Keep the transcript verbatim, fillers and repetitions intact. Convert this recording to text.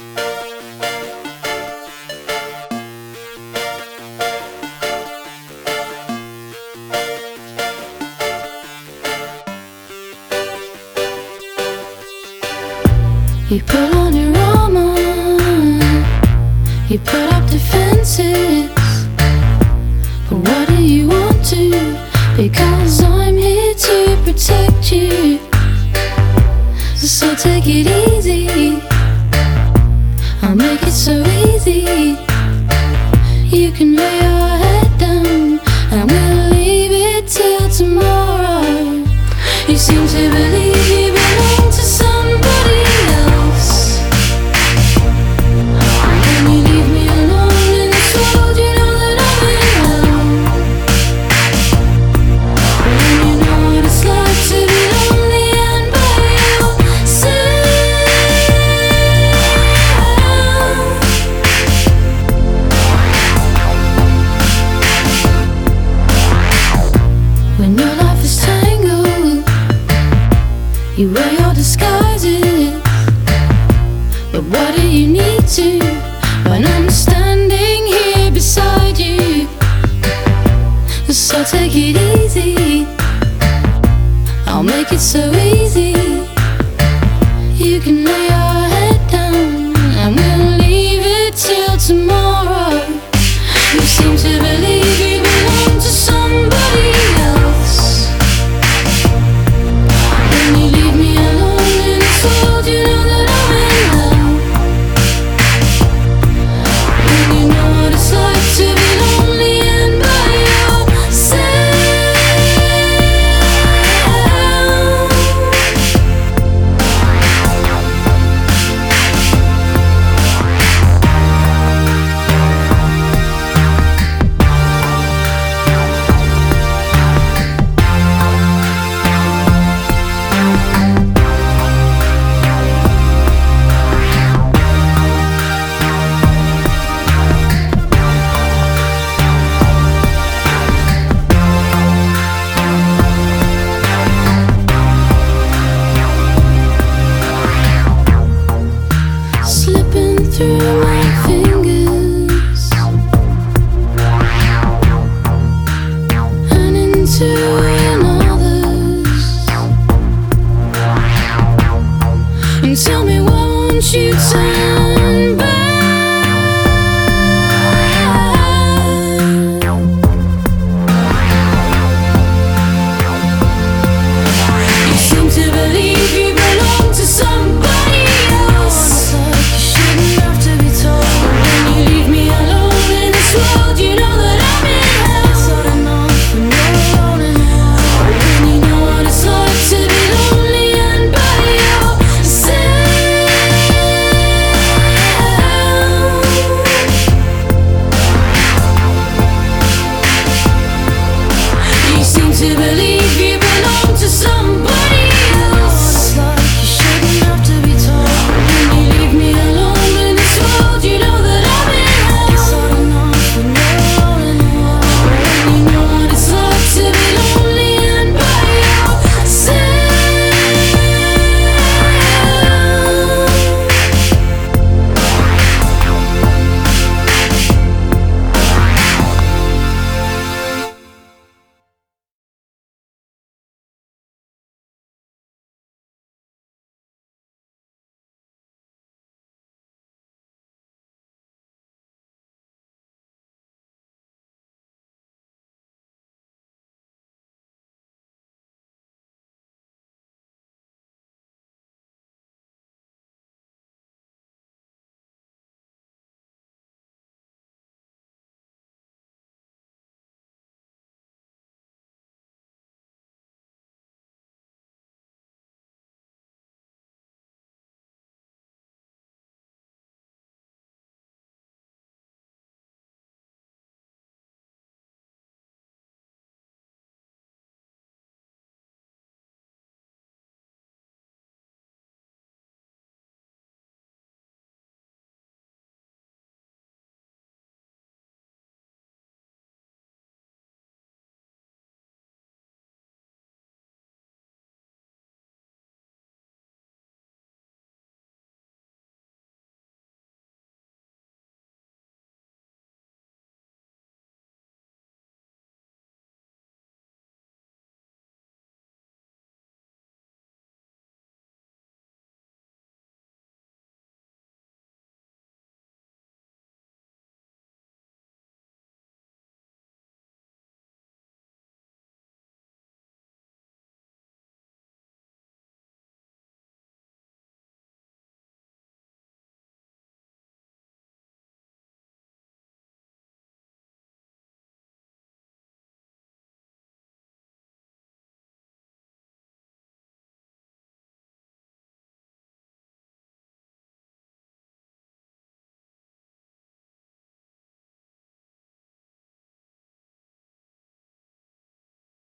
You put on your armor, you put up defenses, but what do you want to? Because I'm here to protect you. So take it easy, I'll make it so easy. You can lay your head down and we'll leave it till tomorrow. You seem to believe you belong to somebody else, and you leave me alone in this world. You know that I'm in hell, and you know what it's like to be lonely and by yourself. When your life is tangled, you wear your disguises, but what do you need to when I'm standing here beside you? So take it easy, I'll make it so easy. You can lay your head down and we'll leave it till tomorrow. You seem to believe you belong to somebody else, and you leave me alone in this world. You know that I'm in hell, and you know what it's like to be lonely and by yourself. Slipping through my fingers and into another's. And tell me, why won't you turn?